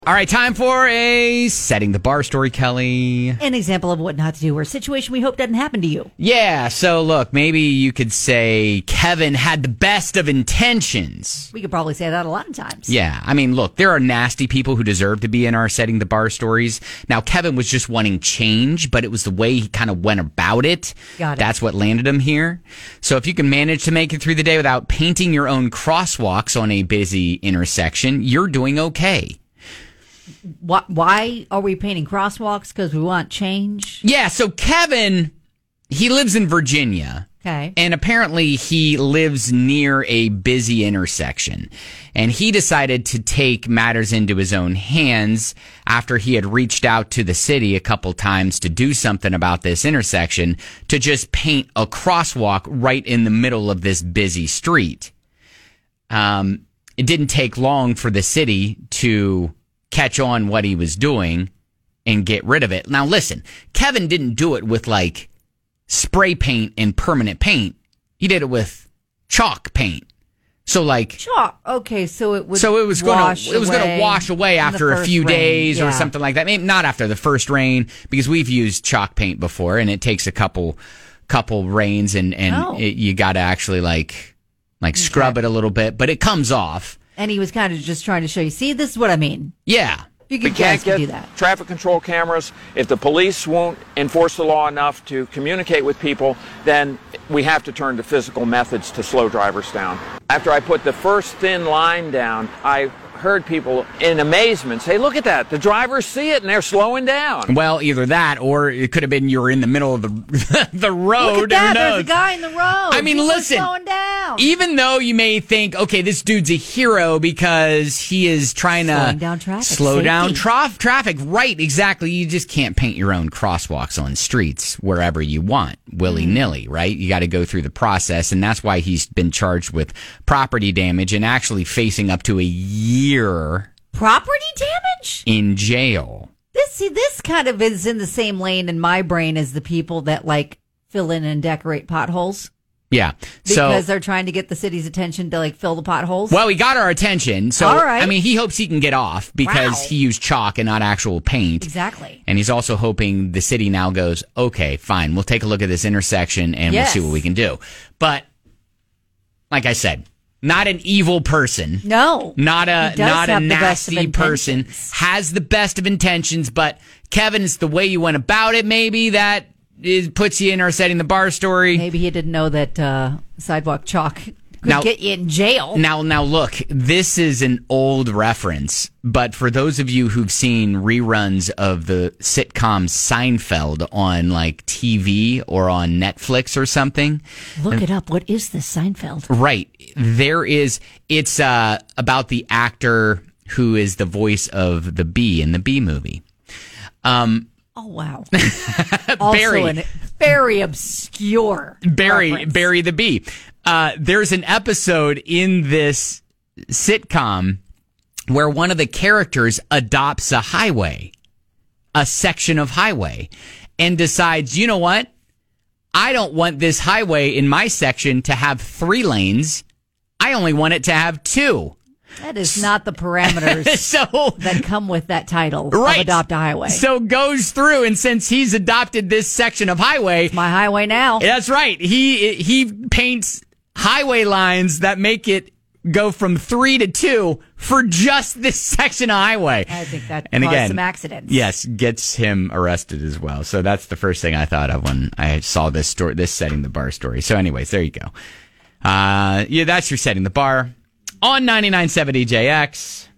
All right, time for a Setting the Bar story, Kelly. An example of what not to do or a situation we hope doesn't happen to you. Yeah, so look, maybe you could say Kevin had the best of intentions. We could probably say that a lot of times. Yeah, I mean, look, there are nasty people who deserve to be in our Setting the Bar stories. Now, Kevin was just wanting change, but it was the way he kind of went about it. Got it. That's what landed him here. So if you can manage to make it through the day without painting your own crosswalks on a busy intersection, you're doing okay. Why are we painting crosswalks? Because we want change? Yeah, so Kevin, he lives in Virginia. Okay. And apparently he lives near a busy intersection. And he decided to take matters into his own hands after he had reached out to the city a couple times to do something about this intersection, to just paint a crosswalk right in the middle of this busy street. It didn't take long for the city to catch on what he was doing and get rid of it. Now listen, Kevin didn't do it with like spray paint and permanent paint. He did it with chalk paint. So like chalk. Okay, so it was going to wash away after a few days or something like that. Maybe not after the first rain, because we've used chalk paint before and it takes a couple rains and you got to actually like scrub it a little bit, but it comes off. And he was kind of just trying to show you, see, this is what I mean. Yeah. You can't do that. Traffic control cameras. If the police won't enforce the law enough to communicate with people, then we have to turn to physical methods to slow drivers down. After I put the first thin line down, I heard people in amazement say, look at that, the drivers see it and they're slowing down. Well, either that or it could have been you're in the middle of the road. Look at that, there's a guy in the road. I mean, listen, slowing down. Even though you may think, okay, this dude's a hero because he is trying to slow down traffic. Right, exactly. You just can't paint your own crosswalks on streets wherever you want, willy-nilly, right? You got to go through the process, and that's why he's been charged with property damage and actually facing up to a year property damage in jail. This kind of is in the same lane in my brain as the people that like fill in and decorate potholes. Yeah. Because they're trying to get the city's attention to like fill the potholes. Well, he got our attention. So, all right. I mean, he hopes he can get off because he used chalk and not actual paint. Exactly. And he's also hoping the city now goes, okay, fine, we'll take a look at this intersection and we'll see what we can do. But like I said, not an evil person. No. Not a nasty person. Has the best of intentions, but Kevin, it's the way you went about it maybe that puts you in our Setting the Bar story. Maybe he didn't know that sidewalk chalk could get you in jail. Now look, this is an old reference, but for those of you who've seen reruns of the sitcom Seinfeld on like TV or on Netflix or something. Look it up. What is this Seinfeld? Right. It's about the actor who is the voice of the bee in the Bee Movie. Oh, wow. Also a very obscure reference. Barry the Bee. There's an episode in this sitcom where one of the characters adopts a section of highway, and decides, you know what? I don't want this highway in my section to have 3 lanes. I only want it to have 2. That is not the parameters that come with that title of Adopt a Highway. So goes through, and since he's adopted this section of highway... It's my highway now. That's right. He paints highway lines that make it go from 3 to 2 for just this section of highway. I think that caused some accidents. Yes, gets him arrested as well. So that's the first thing I thought of when I saw this Setting the Bar story. So anyways, there you go. That's your Setting the Bar on 99.7 EJX.